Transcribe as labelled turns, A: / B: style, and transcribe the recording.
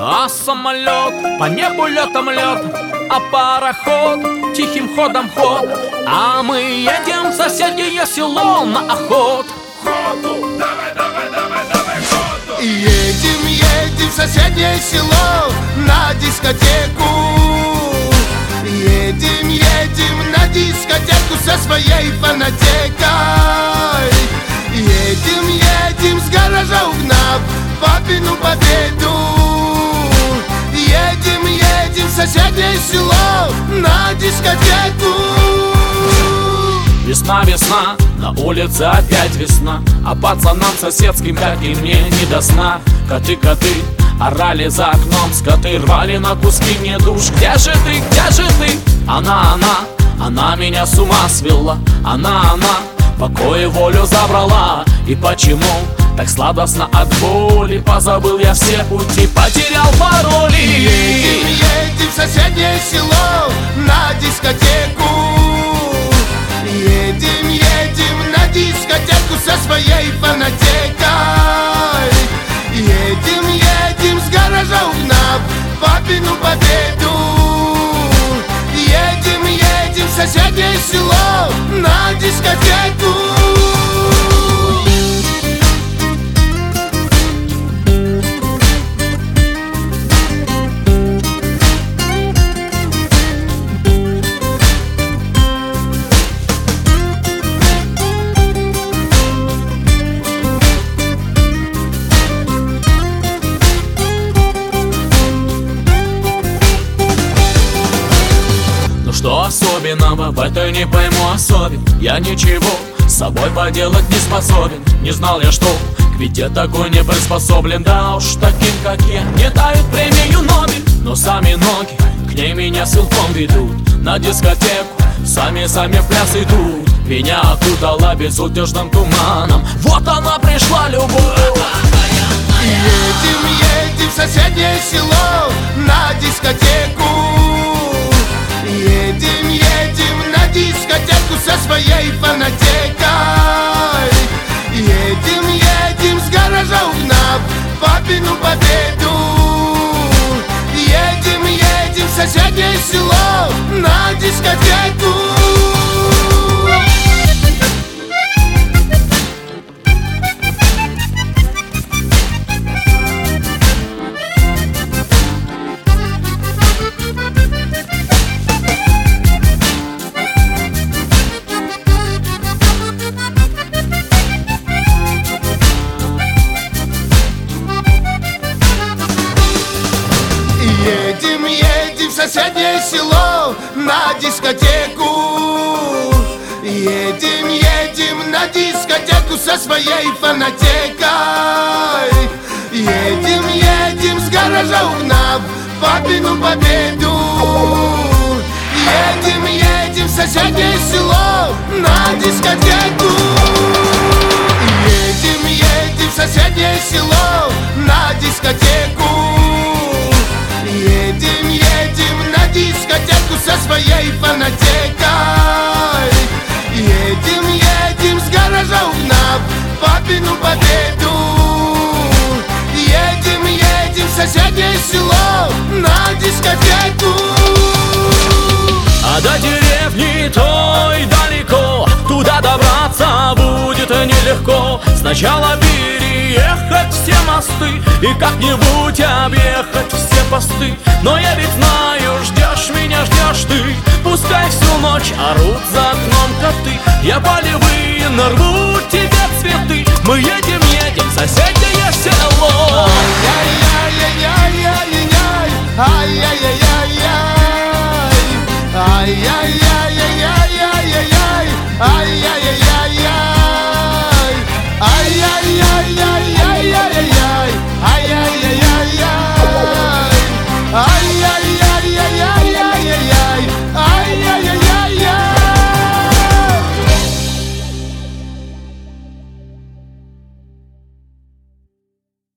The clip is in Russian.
A: А самолет, по небу летом лед, а пароход тихим ходом ход. А мы едем в соседнее село на охот.
B: Ходу, давай, давай, давай, давай, ходу.
C: Едем, едем в соседнее село на дискотеку. Едем, едем на дискотеку со своей фонотекой. Едем, едем с гаража угнав папину победу. Едем, едем в соседнее село на дискотеку.
A: Весна, весна, на улице опять весна, а пацанам соседским, как и мне, не до сна. Коты, коты, орали за окном, скоты рвали на куски мне душ. Где же ты, где же ты? Она меня с ума свела. Она, покой и волю забрала. И почему так сладостно от боли? Позабыл я все пути, потерял пароли.
C: Едем, едем в соседнее село на дискотеку. Едем, едем на дискотеку со своей фонотекой. Едем, едем с гаража угнав папину победу. Едем, едем в соседнее село на дискотеку.
A: Что особенного в этой не пойму особен? Я ничего с собой поделать не способен. Не знал я, что к беде такой не приспособлен. Да уж таким, как я, не дают премию Нобель. Но сами ноги к ней меня силком ведут. На дискотеку сами в пляс идут. Меня окутала безудержным туманом. Вот она пришла, любовь.
C: Едем, едем в соседнее село на дискотеку. Едем, едем на дискотеку со своей фонотекой. Едем, едем с гаража угнав папину победу. Едем, едем в соседнее село на дискотеку. Едем, едем в соседнее село на дискотеку. Едем, едем на дискотеку со своей фонотекой. Едем, едем с гаража угнав папину победу. Едем, едем в соседнее село на дискотеку. Едем, едем в соседнее село на дискотеку. Едем, едем на дискотеку со своей фонотекой. Едем, едем с гаража угнав папину победу. Едем, едем в соседнее село на дискотеку.
A: А до деревни той далеко, туда добраться будет нелегко. Сначала переехать все мосты и как-нибудь объехать все посты. Но я ведь знаю, ждешь меня, ждешь ты. Пускай всю ночь орут за окном коты. Я полевые нарву тебе цветы. Мы едем, едем в соседнее село.
C: Ай-яй-яй-яй-яй-яй, ай-яй-яй-яй-яй, ай-яй-яй.